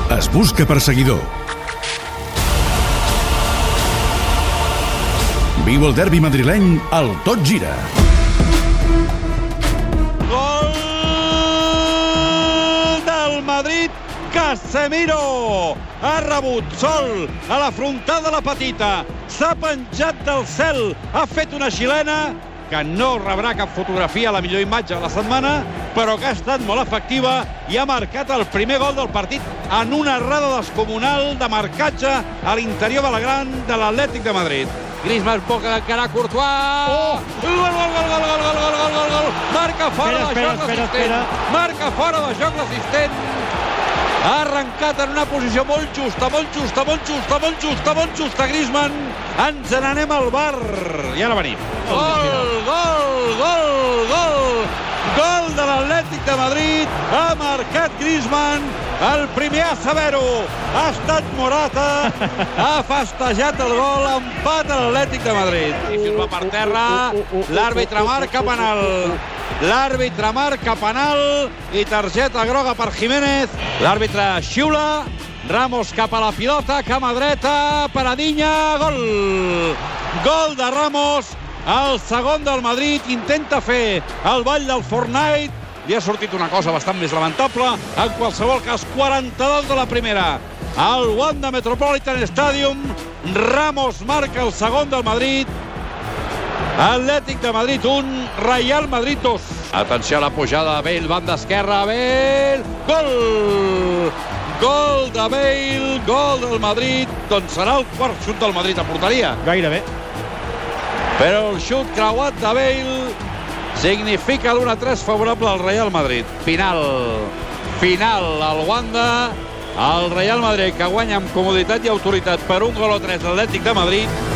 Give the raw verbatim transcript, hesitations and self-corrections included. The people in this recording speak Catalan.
es busca perseguidor. Viu el derbi madrileny al Tot Gira. Gol del Madrid, Casemiro! Ha rebut sol a la frontal de la petita, s'ha penjat del cel, ha fet una xilena que no rebrà cap fotografia a la millor imatge de la setmana, però que ha estat molt efectiva i ha marcat el primer gol del partit en una errada descomunal de marcatge a l'interior de la gran de l'Atlètic de Madrid. Griezmann pot encarar Courtois. Oh! Gol, gol, gol, gol, gol, gol, gol, gol, gol, gol. Marca fora de joc l'assistent. Marca fora de joc l'assistent. Ha arrencat en una posició molt justa, molt justa, molt justa, molt justa, molt justa, Griezmann. Ens n'anem al bar. I ara venim. Gol, gol, gol, gol. Gol de l'Atlètic de Madrid. Ha marcat Griezmann. El primer a saber-ho ha estat Morata. Ha festejat el gol. Empat a l'Atlètic de Madrid. I firma per terra. L'àrbitre marca penal. L'àrbitre marca penal i targeta groga per Jiménez. L'àrbitre xiula. Ramos cap a la pilota, cama dreta, paradinha, gol! Gol de Ramos, el segon del Madrid, intenta fer el ball del Fortnite. Li ha sortit una cosa bastant més lamentable. En qualsevol cas, quaranta-dos de la primera. Al Wanda Metropolitan Stadium, Ramos marca el segon del Madrid. Atlètic de Madrid un, Real Madrid dos. Atenció a la pujada de Bale, banda esquerra, Bale, gol! Gol de Bale, gol del Madrid, doncs serà el quart xut del Madrid a porteria. Gairebé. Però el xut creuat de Bale significa l'u a tres favorable al Real Madrid. Final, final al Wanda, el Real Madrid que guanya amb comoditat i autoritat per un gol a tres l'Atlètic de Madrid.